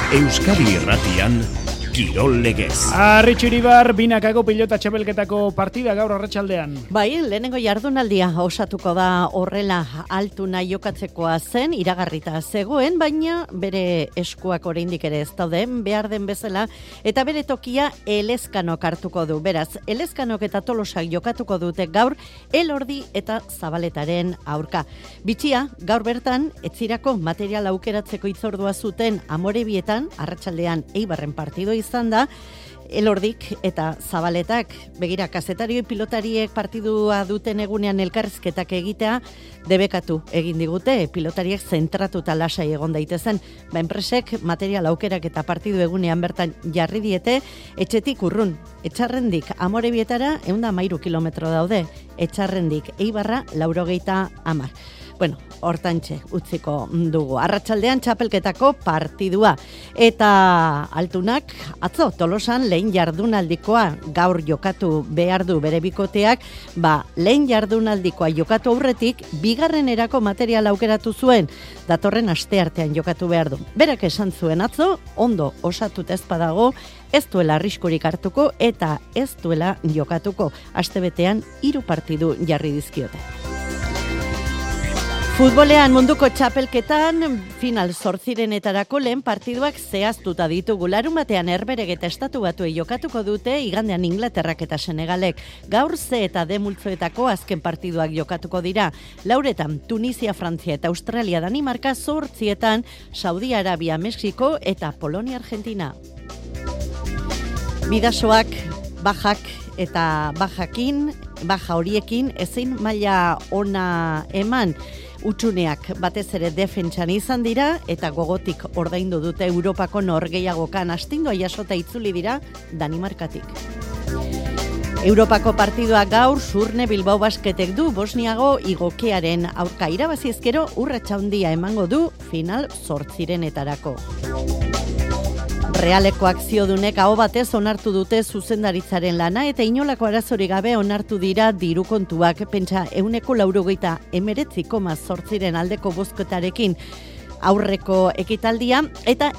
Euskadi Irratian Kirol Legez. Arritxiribar, binakako pilota txapelketako partida gaur arratsaldean. Bai, lehenengo jardunaldia osatuko da horrela Altuna jokatzekoa zen, iragarrita zegoen, baina bere eskuak oraindik ere ez dauden, behar den bezala, eta bere tokia Elezkanok hartuko du. Beraz, Elezkanok eta Tolosak jokatuko dute gaur Elordi eta Zabaletaren aurka. Bitxia, gaur bertan, etzirako material aukeratzeko hitzordua zuten Amorebietan, arratsaldean Eibarren partido izan da, Elordik eta Zabaletak, begira, kazetarioi pilotariek partidua duten egunean elkarrizketak egitea, debekatu egin digute, pilotariek zentratuta lasai egon daitezen, enpresek material aukerak eta partidu egunean bertan jarri diete, etxetik urrun, Etxarrendik Amorebietara 113 kilometro daude, Etxarrendik Eibarra 90. Bueno, hortantxe utziko dugu. Arratsaldean txapelketako partidua. Eta Altunak, atzo Tolosan lehen jardunaldikoa gaur jokatu behar du bere bikoteak, lehen jardunaldikoa jokatu aurretik, bigarrenerako material aukeratu zuen, datorren asteartean jokatu behar du. Berak esan zuen atzo, ondo osatut ez badago, ez duela arriskurik hartuko eta ez duela jokatuko. Astebetean 3 partidu jarri dizkiote. Futbolean munduko txapelketan final 8etarako lehen partiduak zehaztuta ditugu. Larunbatean Herbereg eta Estatu Batuei jokatuko dute, igandean Inglaterrak eta Senegalek. Gaur C eta D multzoetako azken partiduak jokatuko dira. Lauretan Tunisia, Frantzia eta Australia, Danimarka, 8etan Saudi Arabia, Mexiko eta Polonia, Argentina. Bidasoak, bajak eta baja horiekin ezin maila ona eman. Utsuneak batez ere defentsan izan dira eta gogotik ordaindu dute Europako norgehiagokan astindua jasota itzuli dira Danimarkatik. Europako partidua gaur Surne Bilbao Basketek du Bosniago igokearen aurka irabazi ezkero urratsa handia emango du final 8etarako. Realeko akziodunek aho batez onartu dute zuzendaritzaren lana eta inolako arazorik gabe onartu dira diru kontuak, pentsa 189,8 aldeko bozketarekin aurreko ekitaldia eta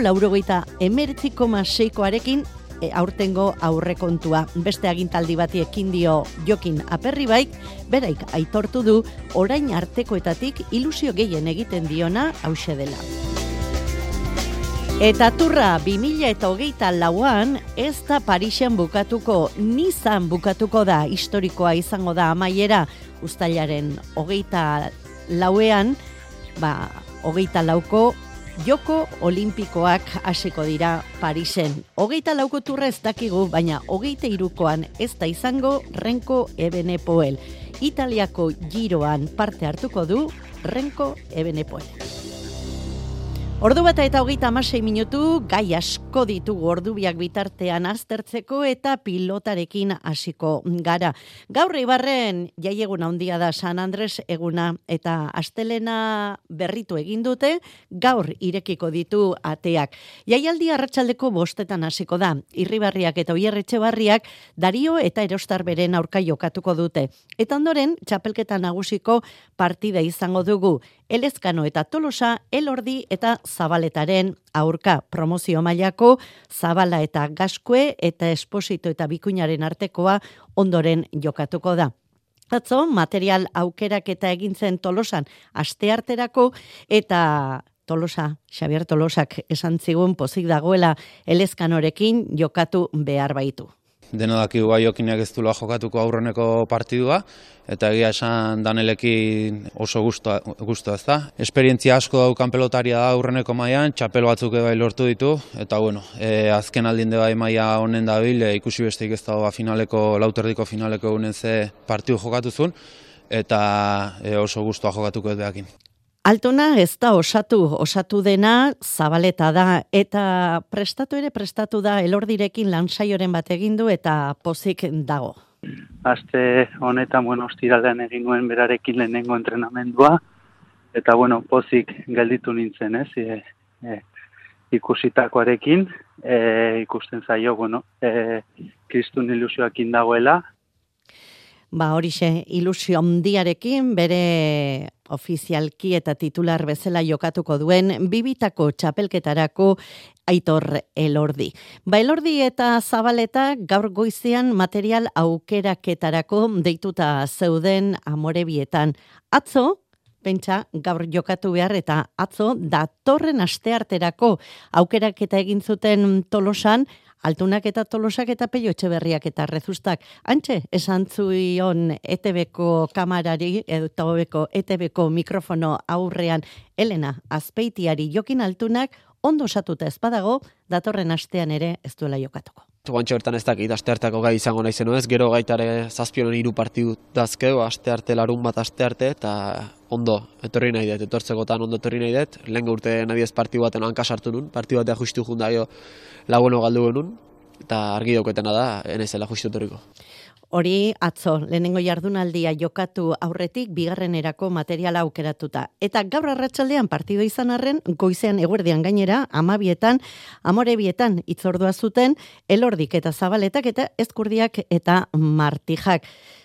189,6arekin aurtengo aurrekontua. Beste agintaldi bati ekin dio Jokin Aperribaik, beraik aitortu du orain artekoetatik ilusio gehien egiten diona hauxe dela. Eta turra 2024an ez da Parisen bukatuko, Nizan bukatuko da, historikoa izango da amaiera uztailaren 24ean, 24ko Joko Olimpikoak hasiko dira Parisen. 24ko turra ez dakigu, baina 23koan ez da izango Renko Evenepoel. Italiako giroan parte hartuko du Renko Evenepoel. Ordu bata eta 36 minutu, gai asko ditugu ordubiak bitartean aztertzeko eta pilotarekin hasiko gara. Gaur Eibarren jaieguna handia da San Andres eguna eta astelena berritu egin dute, gaur irekiko ditu ateak. Jaialdi arratsaldeko 5etan hasiko da. Irribarriak eta Oier Etxebarriak Dario eta Erostar beren aurka jokatuko dute. Eta ondoren, txapelketa nagusiko partida izango dugu. Elezkano eta Tolosa, Elordi eta Zabaletaren aurka. Promozio mailako Zabala eta Gaskue eta Esposito eta Bikuñaren artekoa ondoren jokatuko da. Atzo, material aukerak eta egintzen Tolosan astearterako eta Xabier Tolosak esan zigun pozik dagoela Elezkanorekin jokatu behar baitu. Deno dakigu Jokinek ez duela jokatuko aurreneko partidua, eta egia esan Danelekin oso gustoa ez da. Esperientzia asko daukan pelotaria da aurreneko mailan, txapel batzuk bai lortu ditu, eta azken aldin bai maila honen dabil, ikusi besteik ez dago lauterdiko finaleko egunen ze partidu jokatuzun, eta oso gustoa jokatuko ez behakin. Altuna ez da osatu dena Zabaleta da eta prestatu da Elordirekin lansaioren bat egin du eta pozik dago. Aste honetan, ostiralean egin nuen berarekin lehenengo entrenamendua eta pozik gelditu nintzen, ikusitakoarekin, ikusten zaio, kristun ilusioakin dagoela. Horixe ilusio handiarekin bere ofizialki eta titular bezala jokatuko duen bibitako txapelketarako Aitor Elordi. Elordi eta Zabaleta gaur goizean material aukeraketarako deituta zeuden Amorebietan. Atzo, pentsa gaur jokatu behar eta atzo datorren astearterako aukeraketa egin zuten Tolosan, Altunak eta Tolosak eta Peio Etxeberriak eta Rezustak. Antxe, esan zuion ETB-ko kamarari, eta hobeko ETB-ko mikrofono aurrean Elena Azpeitiari Jokin Altunak ondo osatuta ez badago, datorren astean ere ez duela jokatuko. Guantxe bertan ez dakit, astearteko gai izango naizen ez, gero gaitare zazpionen 3 partidu dazkeo, astearte larun bat astearte, eta ondo etorri nahi dut, etortzekotan ondo etorri nahi dut, lehen urte nabiez partidu baten hanka sartu nun, partidu batea justu jundaio lagueno galdu genuen, eta argi dauketena da, enezela justu etorriko. Hori atzo, lehenengo jardunaldia jokatu aurretik bigarrenerako materiala aukeratuta. Eta gaur arratsaldean partido izan arren, goizean eguerdian gainera, 12etan, Amorebietan itzordua zuten, Elordik eta Zabaletak eta Ezkurdiak eta Martijak.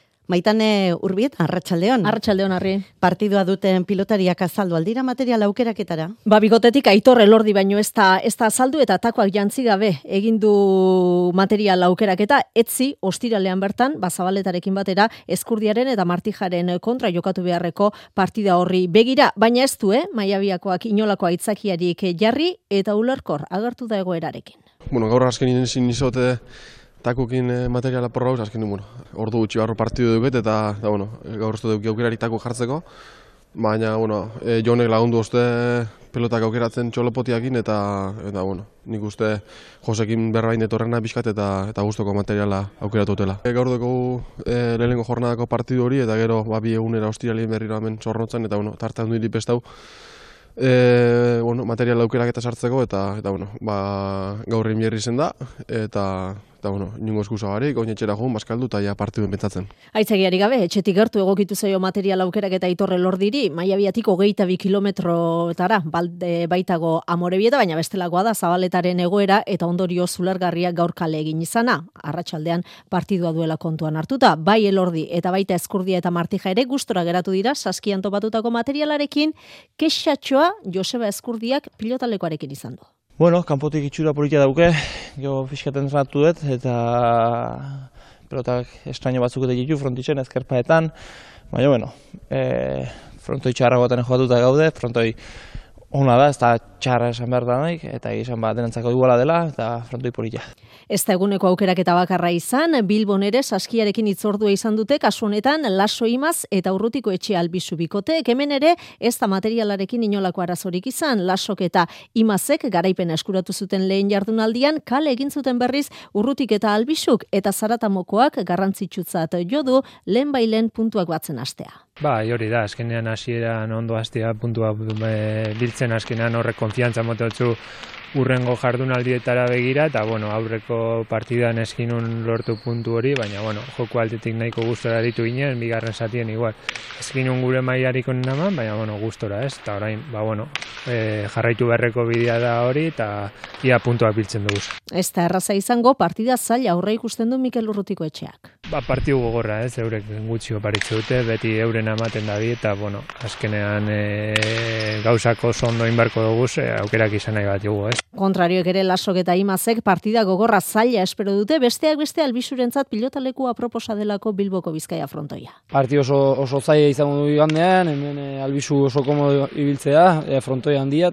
Maitane Urbiet, arratsaldeon. Arratsaldeon, Arri. Partidua duten pilotariak azaldu aldira material aukeraketara. Bigotetik Aitor Elordi baino ez da azaldu eta takoak jantzi gabe egin du material aukeraketa, etzi ostiralean bertan, Zabaletarekin batera, Ezkurdiaren eta Martijaren kontra jokatu beharreko partida horri begira, baina ez du, Maiabiakoak inolako aitzakiarik jarri eta ulerkor agertu da egoerarekin. Gaur azken izote takukin materiala porrauz, azken ordu gutxi barru partidu duket, eta gaur ez dut aukerari taku jartzeko, baina Jonek lagundu uste pelotak aukeratzen txolopotiakin, eta nik uste Josekin berbain etorrena pixkat eta guztoko materiala aukeratu dutela. Gaur dugu lehenengo jornadako partidu hori, eta gero 2 egunera ostiralien berriro hemen zornotzen, eta tartean du iripestau, material aukeraketa sartzeko, eta gaur inbierri zen da, eta inungo eskusa barik, oinetxera joan, baskaldu, eta ja partiduen pentsatzen. Aitzagiari gabe, etxetik gertu egokitu zaio material aukeraketa Aitor Elordiri, Maiabiatik 22 kilometrotara baitago Amorebieta, baina bestelakoa da Zabaletaren egoera eta ondorio zulargarriak gaur kale egin izana. Arratsaldean partidua duela kontuan hartuta, bai Elordi eta baita Ezkurdia eta Martija ere gustora geratu dira saskian topatutako materialarekin, kexatxoa Joseba Ezkurdiak pilotalekoarekin izan du. Kanpotik itxura polita dauke, jo fiskaten entrenatu dut, eta pelotak estraño batzuk ditu frontitzen ezkerpaetan, baina frontoi txarragoetan jokatuta gaude, frontoi ona da, ez da txarra esan behar da nahi, eta izan denantzako iguala dela, eta frontoi polita. Ez da eguneko aukeraketa bakarra izan, Bilbon ere saskiarekin itzordua izan dute, kasu honetan Laso Imaz eta Urrutiko Etxe Albizu bikoteek, hemen ere ez da materialarekin inolako arazorik izan, Lasok eta Imazek garaipena eskuratu zuten lehen jardunaldian, kale egin zuten berriz Urrutik eta Albizuk, eta Zaratamokoak garrantzitsutzat jo du lehen puntuak batzen hastea. Hori da, azkenean hasieran ondo hastea puntua biltzen azkenean horrek konfiantza mototzu urrengo jardunaldietara begira, eta aurreko partidan eskinun lortu puntu hori, baina joko altetik nahiko gustora ditu ginen, bigarren zatien igual. Eskinun gure mailarik onenaman, baina gustora ez, eta orain, jarraitu beharreko bidea da hori, eta ia puntuak biltzen dugu. Ez da erraza izango, partida zaila aurre ikusten du Mikel Urrutiko Etxeak. Partidu gogorra ez, eurek gutxi oparitze dute, beti euren ematen dabi, eta azkenean gauzako ondo inbarko dugu, aukerak izan nahi bat dugu ez. Kontrarioek ere Lasok eta Imazek partida gogorra zaila espero dute, besteak beste Albizurentzat pilotaleku aproposa delako Bilboko Bizkaia frontoia. Parti oso zaila izango du igandean, hemen Albizu oso komodo ibiltzea, frontoia handia,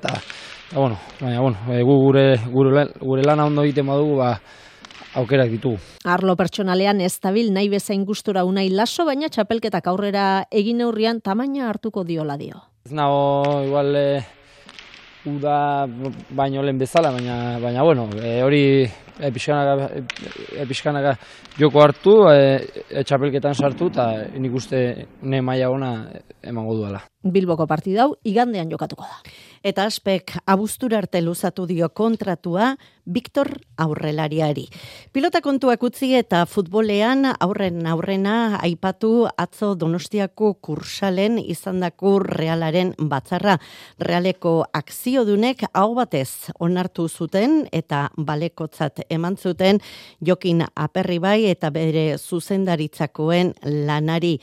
gure lana ondo egiten badugu, aukerak ditugu. Arlo pertsonalean ez dabil nahi bezain gustura Unai Laso, baina txapelketak aurrera egin neurrian tamaina hartuko diola dio. Ez nago, igual, uda baino lehen bezala, baina hori pixkanaka joko hartu, txapelketan sartu, eta nik uste ne maila ona emango duela. Bilboko partidau igandean jokatuko da. Eta Aspek abuztura arte luzatu dio kontratua Victor Aurrelariari. Pilota kontuak utzi eta futbolean aurrena aipatu atzo Donostiako Kursalen izandako Realaren batzarra. Realeko akziodunek hau batez onartu zuten eta balekotzat eman zuten Jokin Aperribai eta bere zuzendaritzakoen lanari.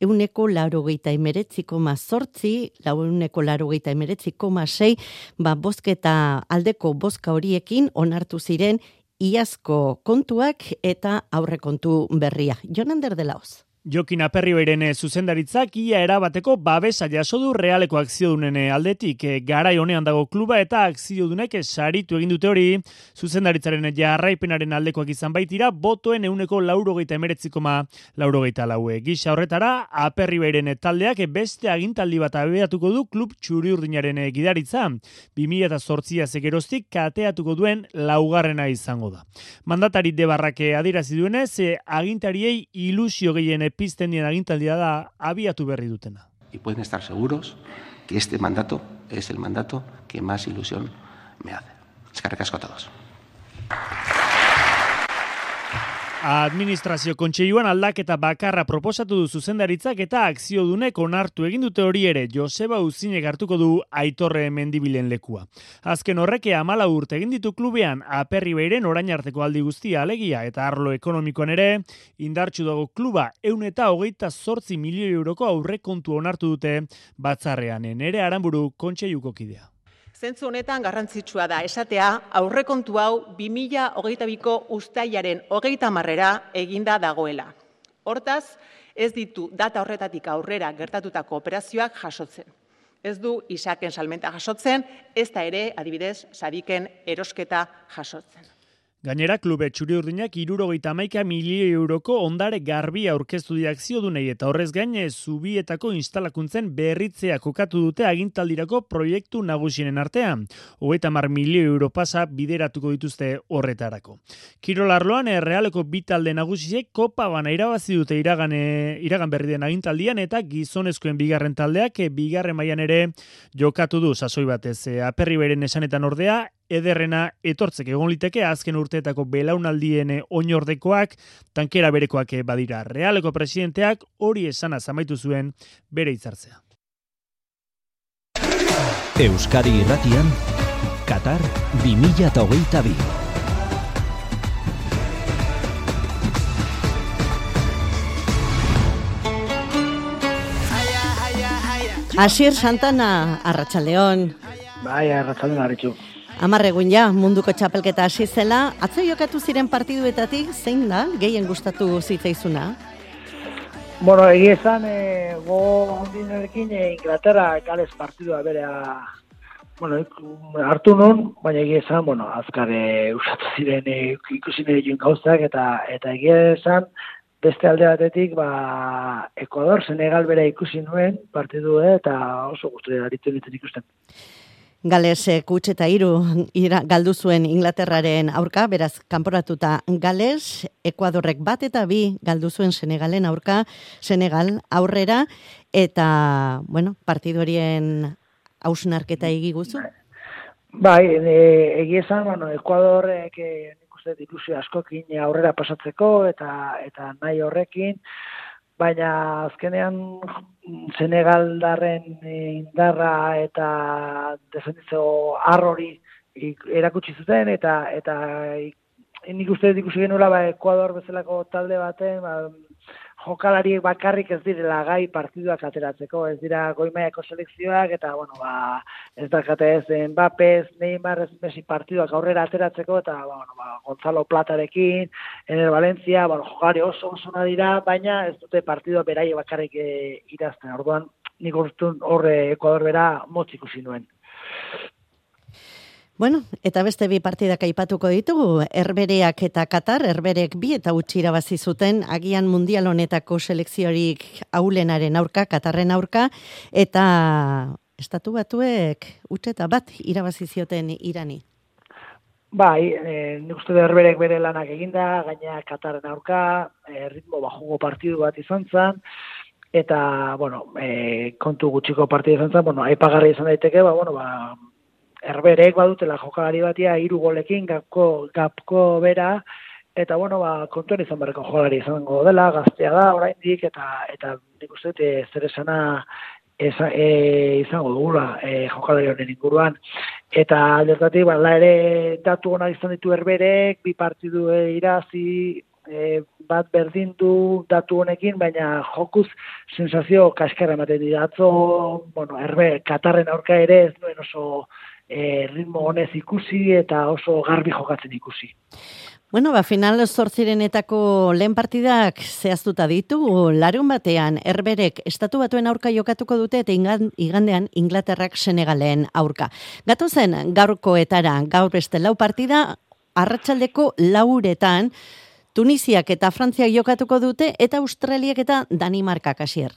189,8, 189,6, bozketa aldeko bozka horiekin onartu ziren iazko kontuak eta aurrekontu berria. Jonander de Laoz. Jokin Aperribairen zuzendaritzak ia erabateko babesa jaso du Realeko akziodunen aldetik. Garai honean dago kluba eta akziodunek saritu egin dute hori. Zuzendaritzaren jarraipenaren aldekoak izan baitira, botoen 189,84. Gisa horretara, Aperribairen taldeak beste agintaldi bat abiatuko du klub txuri-urdinaren gidaritza. 2008 geroztik kateatuko duen laugarrena izango da. Mandatari Debarrake adierazi duenez, agintariei ilusio gehien pizten dien agintaldia da abiatu berri dutena. Y pueden estar seguros que este mandato es el mandato que más ilusión me hace. Eskerrik asko a todos. Administrazio kontseiluan aldaketa bakarra proposatu du zuzendaritzak eta akziodunek onartu egin dute hori ere. Joseba Uzinek hartuko du Aitorre Mendibilen lekua. Azken horrek 14 urte egin ditu klubean, Aperribairen orain arteko aldi guztia alegia eta arlo ekonomikoan ere indartsu dago kluba 128 milioi euroko aurrekontu onartu dute batzarrean. Nere Aranburu kontseiluko kidea. Zentzu honetan garrantzitsua da esatea aurrekontu hau 2022ko uztailaren 30 eginda dagoela. Hortaz, ez ditu data horretatik aurrera gertatutako operazioak jasotzen. Ez du isaken salmenta jasotzen, ez da ere, adibidez, sadiken erosketa jasotzen. Gainera, klube txuri-urdinak 71 milioi euroko ondare garbi aurkeztu di akziodunei eta horrez gain zubietako instalakuntzen berritzea kokatu dute agintaldirako proiektu nagusien artean. 30 milioi euro pasa bideratuko dituzte horretarako. Kirol arloan Realeko bi talde nagusiek kopa bana irabazi dute iragan berri den agintaldian eta gizonezkoen bigarren taldeak bigarren mailan ere jokatu du sasoi batez. Aperribairen esanetan ordea, ederrena etortzek egon liteke azken urteetako belaunaldien oinordekoak, tankera berekoak badira. Realeko presidenteak hori esanaz amaitu zuen bere hitzartzea. Euskadi Irratian, Qatar 2022. Asier Santana, Arratsaldeon. Bai, Arratsaldeon Arritxu. 10 egun ja, munduko txapelketa hasi zela, atzo jokatu ziren partiduetatik, zein da, gehien gustatu zitzaizuna? Bueno, egia esan, ondinerekin Inglaterra Gales partidua berea, hartu nun, baina egia esan, azkar usatu ziren ikusi nire joan gauzak, eta egia esan, beste alde batetik, Ecuador, Senegal bera ikusi nuen partidu, eta oso gustu aritu nintzen ikusten. Gales kutx eta 3 galdu zuen Inglaterraren aurka, beraz kanporatuta Gales, Ekuadorrek 1 eta 2 galdu zuen Senegalen aurka, Senegal aurrera, eta, partidu horien hausnarketa egiguzu? Bai, egia esan, Ekuadorrek nik uste ilusio askokin aurrera pasatzeko, eta nahi horrekin, baina azkenean Senegaldarren indarra eta defenditzo arrori erakutsi zuten eta nik uste ikusi genuela Ekuador bezalako talde baten jokalari bakarrik ez direla gai partiduak ateratzeko, ez dira goi-mailako selekzioak eta ez dakate ez Mbappé, Neymar, Messi partiduak aurrera ateratzeko eta Gonzalo Platarekin, Ener Valencia, jokalari oso dira, baina ez dute partidua beraie bakarrik idazten. Orduan, nik horre Ekuador bera motz ikusi nuen. Eta beste 2 partidak aipatuko ditugu, Herbereak eta Qatar, Herberek 2 eta utzi irabazi zuten, agian mundial honetako selekziorik ahulenaren aurka, Qatarren aurka, eta Estatu Batuek utzi eta 1 irabazi zioten Irani. Bai, nik uste Herberek bere lanak eginda, gaina Qatarren aurka, ritmo bajugo partidu bat izan zen, eta, kontu gutxiko partidu izan zen, aipagarri izan daiteke, Herberek badutela jokalari batia 3 golekin gapko bera, eta kontuan izan barreko jokalari izango dela, gaztea da, oraindik, eta nik uste zer esana izango dugula jokalari honen inguruan. Eta aldertatik, bala ere datu onak izan ditu Herberek, 2 partidu irazi, bat berdindu datu honekin, baina jokuz sensazio kaskarra ematen dira. Atzo, Herbe, Katarren aurka ere ez duen oso ritmo honez ikusi eta oso garbi jokatzen ikusi. Bueno, final 8renetako lehen partidak zehaztuta ditu, larun batean Herberek Estatu Batuen aurka jokatuko dute eta igandean Inglaterrak Senegalen aurka. Gatozen gaurkoetara, gaur beste 4 partida, arratsaldeko 4etan Tunisiak eta Frantziak jokatuko dute eta Australiak eta Danimarkak hasier.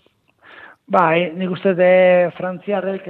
Bai, nik uste Frantziarrek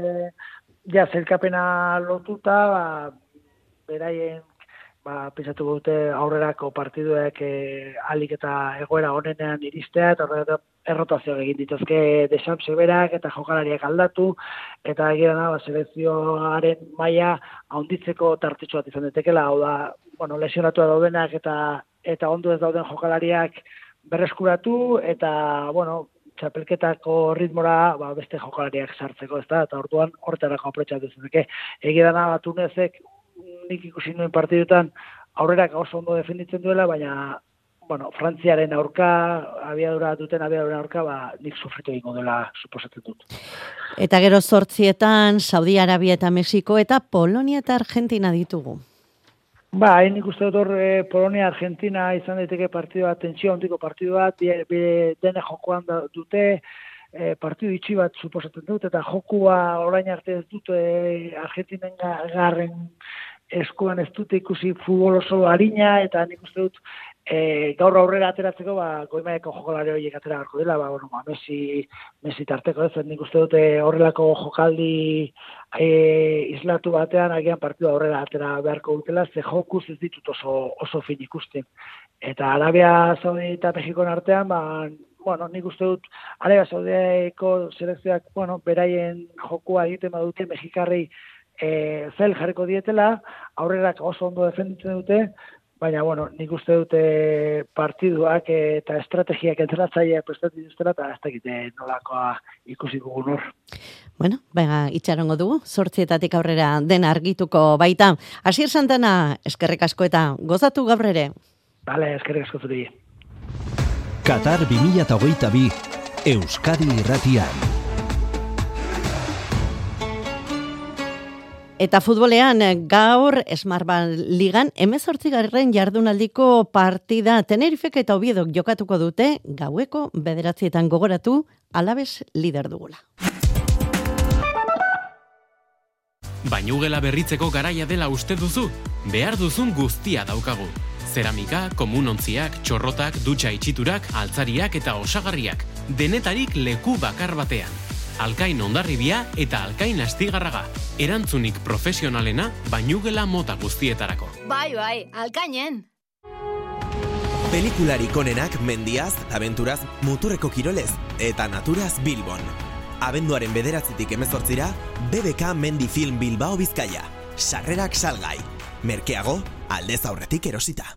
zelkapena lotuta, beraien pentsatu dute aurrerako partiduek alik eta egoera honenean iristea, eta errotazioak egin dituzke Deschamps berak eta jokalariak aldatu, eta egia selekzioaren maila handitzeko tartetxo bat izan daitekeela, hau da, lesionatua daudenak eta ondo ez dauden jokalariak berreskuratu, eta, txapelketako ritmora beste jokalariak sartzeko, eta orduan horretarako aprotxatu zeneke. Egia dana Tunezek nik ikusi nuen partidutan aurrerak oso ondo defenditzen duela, baina Frantziaren aurka, abiaduraren aurka, nik sufritu egingo dela suposatzen dut. Eta gero 8etan Saudi Arabia eta Mexiko eta Polonia eta Argentina ditugu. Nik uste dut Polonia-Argentina izan daiteke partidua, tentsio handiko partidu bat, dene jokoan dute, partidu itxi bat suposatzen dut, eta jokua orain arte ez dute Argentinen garren eskuan ez dute ikusi futbol oso harina, eta nik uste dut gaur aurrera ateratzeko goimaeko jokalari horiek atera beharko dela, Messi tarteko ez, nik uste dute horrelako jokaldi islatu batean agian partidua aurrera atera beharko dutela, ze jokuz ez ditut oso fin ikusten. Eta Arabia Saudi eta Mexikoen artean, nik uste dut Arabia Saudiako selekzioak, beraien jokua egiten badute Mexikarrei zel jarriko dietela, aurrerak oso ondo defenditzen dute, baina, nik uste dute partiduak eta estrategiak entrenatzaileak prestatu dituztela, eta ez dakite nolakoa ikusi gugun hor. Bueno, itxarongo dugu, 8etatik aurrera den argituko baita. Asier Santana, eskerrik asko eta gozatu gaur ere. Bale, eskerrik asko zuri. Qatar 2022, Euskadi Irratian. Eta futbolean gaur Smartbank Ligan 18. jardunaldiko partida Tenerifek eta Oviedok jokatuko dute, gaueko 9:00 gogoratu, Alaves lider dugula. Bainugela berritzeko garaia dela uste duzu? Behar duzun guztia daukagu. Zeramika, komunontziak, txorrotak, dutxa itxiturak, altzariak eta osagarriak. Denetarik leku bakar batean. Alkain Hondarribia eta Alkain Astigarraga. Erantzunik profesionalena bainugela mota guztietarako. Bai, Alkainen! Pelikularik onenak mendiaz, abenturaz, muturreko kirolez eta naturaz Bilbon. Abenduaren 9-tik 18, BBK Mendi Film Bilbao Bizkaia. Sarrerak salgai. Merkeago, aldez aurretik erosita.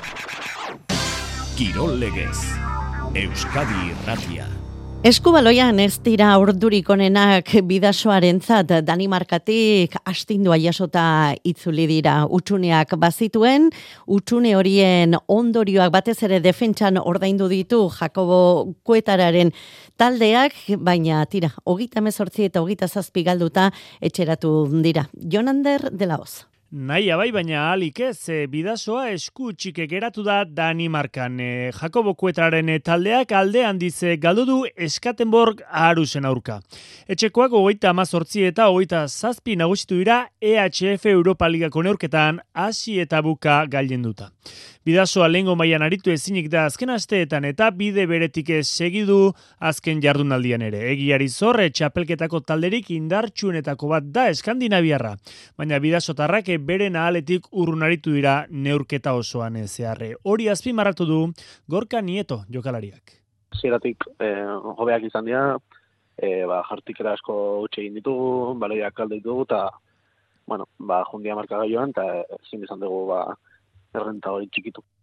Kirol legez. Euskadi Irratia. Eskubaloian ez dira ordurik onenak Bidasoarentzat, Danimarkatik astindua jasota itzuli dira. Utsuneak bazituen, utsune horien ondorioak batez ere defentsan ordaindu ditu Jakobo Kuetararen taldeak, baina 38 eta 27 galduta etxeratu dira. Jonander de la Hoz. Naia bai, baina alik ez, Bidasoa esku txike geratu da Danimarkan. Jakobo Kuetararen taldeak aldean dize galdu du Eskatenborg Arusen aurka. Etxekoak 38 eta 27 nagusitu dira EHF Europa Ligako neurketan hasi eta buka gailenduta. Bidasoa lehengo mailan aritu ezinik da azken asteetan eta bide beretik segidu azken jardunaldian ere. Egiari zorre txapelketako talderik indartsuenetako bat da Eskandinaviarra, baina Bidasotarrak beren ahaletik urrun aritu dira neurketa osoan zeharre. Hori azpimarratu du Gorka Nieto jokalariak. Zieratik hobeak izan dira, jartikera asko utxe egin ditugu, baloiak kalde ditugu, eta jundia marka gaioan, eta ezin izan dugu errenta hori txikitu.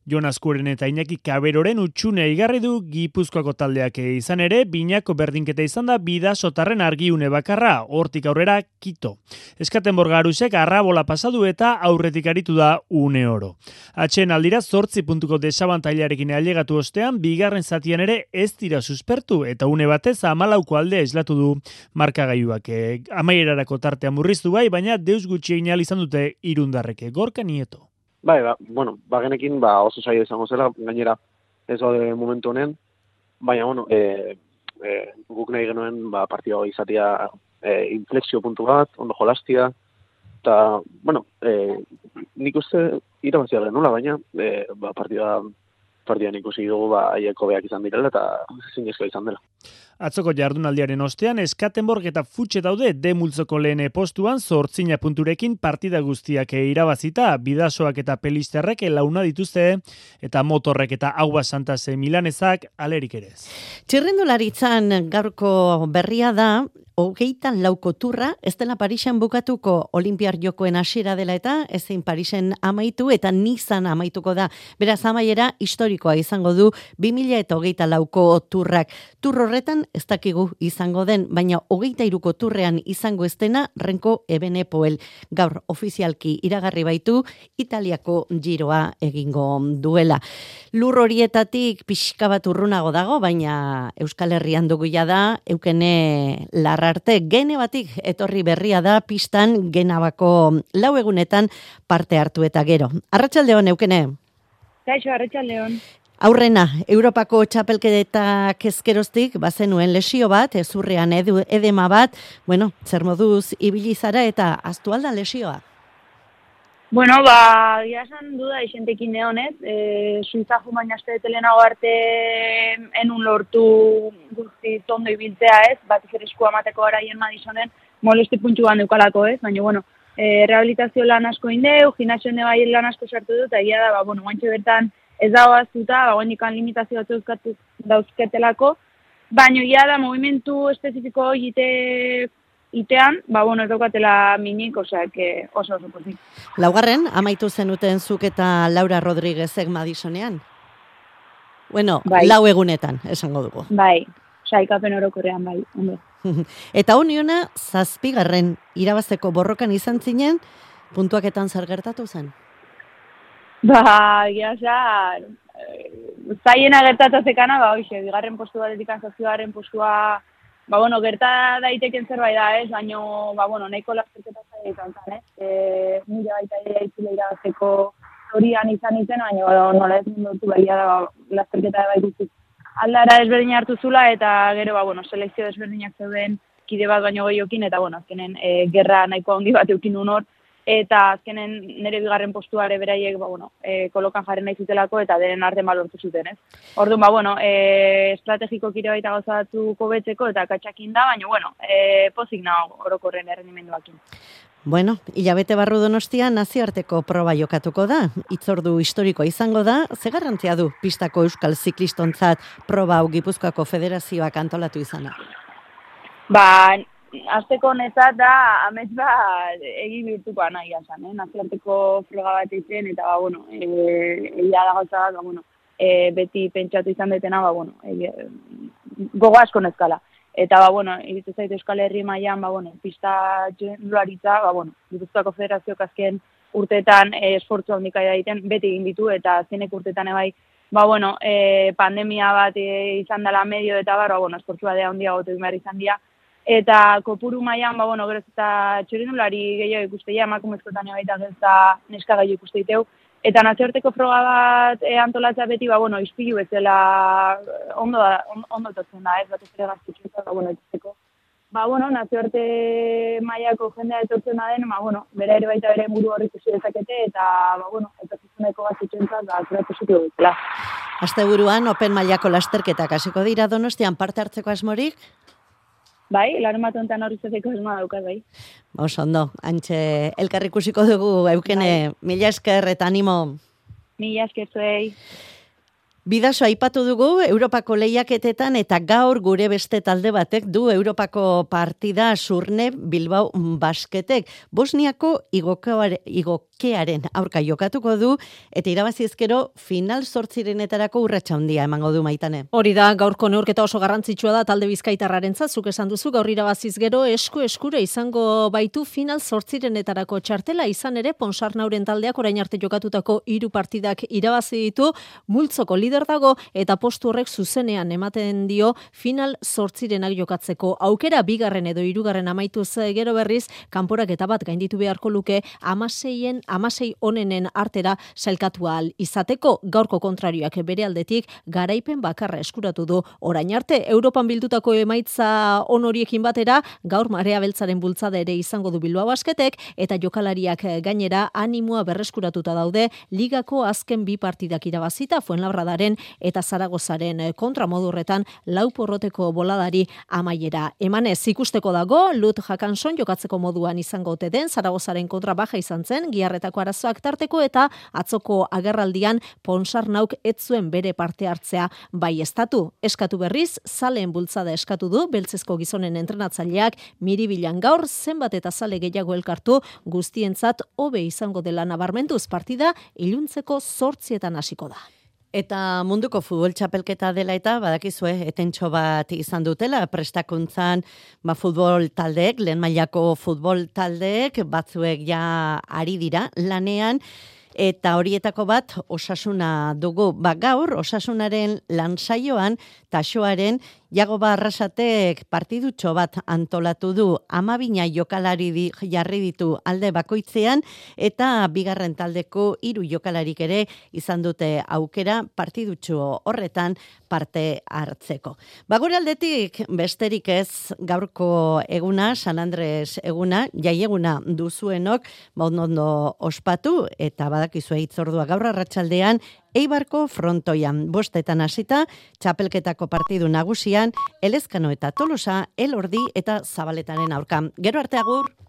Jon Azkuren eta Iñaki Kaberoren utxune igarri du Gipuzkoako taldeak. Izan ere, binako berdinketa izan da Bidasotarren argiune bakarra, hortik aurrera Kito. Eskatenborg Arusek arrabola pasadu eta aurretik aritu da une oro. Atxeen aldira 8 puntuko desabantailarekin ailegatu ostean, bigarren zatian ere ez dira suspertu eta une batez 14 aldea islatu du markagailuak. Amaierarako tartea murriztu bai, baina deus gutxi egin ahal izan dute Irundarrek. Gorka Nieto. Bai, genekin oso saio izango zela, gainera ez gaude momentu honen, baina, guk nahi genuen partida izatea inflexio puntu bat, ondo jolastia, eta, nik uste irabazia genula, baina partidan ikusi dugu aieko beak izan direla eta zinezkoa izan dela. Atzoko jardunaldiaren ostean, Eskatenborg eta Futxe daude multzoko lehen postuan 8 punturekin partida guztiak irabazita, Bidasoak eta Pelisterrek launa dituzte, eta Motorrek eta Aguas Santas Milanezak alerik ere ez. Txirrindularitzan gaurko berria da, 24 turra, ez dela Parisen bukatuko Olimpiar Jokoen hasiera dela eta ezin Parisen amaitu eta Nizan amaituko da. Beraz amaiera historikoa izango du 2024ko turrak. Tur horretan ez dakigu izango den, baina 23ko turrean izango ez dena Renko Ebenepoel. Gaur ofizialki iragarri baitu Italiako giroa egingo duela. Lur horietatik pixka bat urrunago dago, baina Euskal Herrian dugu da, Eukene Larrarte gene batik etorri berria da pistan Genabako 4 egunetan parte hartu eta gero. Arratsaldeon Eukene. Kaixo, arratsaldeon. Aurrena, Europako txapelketak ezkeroztik bazenuen lesio bat, ezurrean edema bat, zer moduz ibili zara eta ahaztu alda lesioa? Esan duda isentekin neonez, Suiza jumain aste telenago arte enun lortu guzti tondo ibiltzea ez, bat eskua amateko garaien Madisonen molesti puntxuan eukalako ez, baina rehabilitazio lan asko indeu, gimnasio bai lan asko sartu dut, egia da, guantxe bertan ez dago aztuta, guandikan limitazio batzu dauzketelako, baina egia da, movimentu espezifiko itean, ez daukatela minik, oso pozik. Laugarren, amaitu zenuten zuk eta Laura Rodríguezek Madisonean? Bai. 4 egunetan, esango dugu. Bai, saikapen orokorrean, bai, ondo. Eta Uniona, 7. irabazteko borrokan izan zinen, puntuaketan zer gertatu zen? Zaiena gertatzekana, bigarren postu batetik 7. postua, gerta daiteken zerbait da, ez? Baina, nahiko lasterketa zainetan zen, ez? Mila baita ere itzule irabazteko horian izan baina nola ez mundutu behia da lasterketa bai guzti. Aldara desberdin hartu zula eta gero, selekzio desberdinak zeuden kide bat baino gehiokin, eta azkenen gerra nahiko handi bat eukin unor, eta azkenen nire bigarren postuare beraiek kolokan jarri nahi zutelako eta denen arten balortu zuten, ez? Orduan, estrategiko kire baita gauza batzuko betzeko eta katxakin da, baina, pozik nago orokorren errendimenduakin. Hilabete barru Donostian nazioarteko proba jokatuko da. Hitzordu historikoa izango da. Ze garrantzia du pistako euskal ziklistontzat proba hau Gipuzkoako Federazioak antolatu izana? Azteko honezat da, amets egi bihurtuko nahi azan, nazioarteko froga bat izan, eta egia da gauza bat, beti pentsatu izan detena, gogo asko nezkala. Eta, iritu zaitu Euskal Herri mailan, pista txirrindularitza, Gipuzkoako Federazioak azken urteetan esfortzu handika egiten, beti egin ditu, eta zenek urteetan ebai, pandemia bat izan dela medio eta esfortzu bat handia gotu behar izan dira, eta kopuru mailan, gero eta txirrindulari gehiago ikusteia, emakumezkoetan ebaita gero neska gehiago ikusteiteu, eta nazioarteko froga bat antolatzea beti, izpilu bezala ondo totzen da, ez bat ez ere gaztitxu eta, nazioarte mailako jendea etortzen da den, bera ere baita bere buru horrik ikusi dezakete, eta, eta zuzuneko gaztitxu eta zera positibo bezala. Asteburuan, open mailako lasterketak hasiko dira Donostian parte hartzeko asmorik? Bai, larun honetan hori zezeko esma daukat, bai. Oso ondo, antxe elkarri ikusiko dugu, Eukene, mila esker eta animo. Mila esker zuei. Bidaso aipatu dugu Europako lehiaketetan eta gaur gure beste talde batek du Europako partida Surne Bilbao Basketek. Bosniako igokearen aurka jokatuko du eta irabazi ezkero final 8renetarako urratsa handia emango du Maitane. Hori da, gaurko neurketa oso garrantzitsua da talde bizkaitarrarentzat, zuk esan duzu gaur irabaziz gero eskure izango baitu final 8renetarako txartela, izan ere Ponsarnauren taldeak orain arte jokatutako 3 partidak irabazi ditu, multzoko lider dago eta postu horrek zuzenean ematen dio final 8renak jokatzeko aukera. 2. edo 3. amaituz gero berriz kanporaketa bat gainditu beharko luke 16 onenen artera sailkatu ahal izateko. Gaurko kontrarioak bere aldetik garaipen bakarra eskuratu du orain arte. Europan bildutako emaitza on horiekin batera gaur Marea Beltzaren bultzada ere izango du Bilbao Basketek eta jokalariak gainera animoa berreskuratuta daude ligako azken 2 partidak irabazita Fuenlabradaren eta Zaragozaren kontra modu horretan 4 porroteko boladari amaiera emanez. Ikusteko dago Lut Jakanson jokatzeko moduan izango ote den, Zaragozaren kontra baja izan zen, giharretako arazoak tarteko eta atzoko agerraldian Ponsarnauk ez zuen bere parte hartzea baieztatu. Eskatu berriz, zaleen bultzada eskatu du, beltzezko gizonen entrenatzaileak Miribilan gaur zenbat eta zale gehiago elkartu guztientzat hobe izango dela nabarmentuz partida iluntzeko 8etan hasiko da. Eta munduko futbol txapelketa dela eta badakizue etentxo bat izan dutela prestakuntzan futbol taldeek, lehen mailako futbol taldeek batzuek ja ari dira lanean eta horietako bat Osasuna dugu. Gaur Osasunaren lansaioan Taxoaren Jagoba Arrasatek partidutxo bat antolatu du, 12 jokalari jarri ditu alde bakoitzean eta 2. taldeko 3 jokalarik ere izan dute aukera partidutxo horretan parte hartzeko. Gure aldetik besterik ez gaurko eguna, San Andres eguna, jaieguna duzuenok, ondo ospatu eta badakizue hitzordua gaur arratsaldean Eibarko frontoian, 5etan hasita, txapelketako partidu nagusian, Elezkano eta Tolosa, Elordi eta Zabaletaren aurka. Gero arte agur!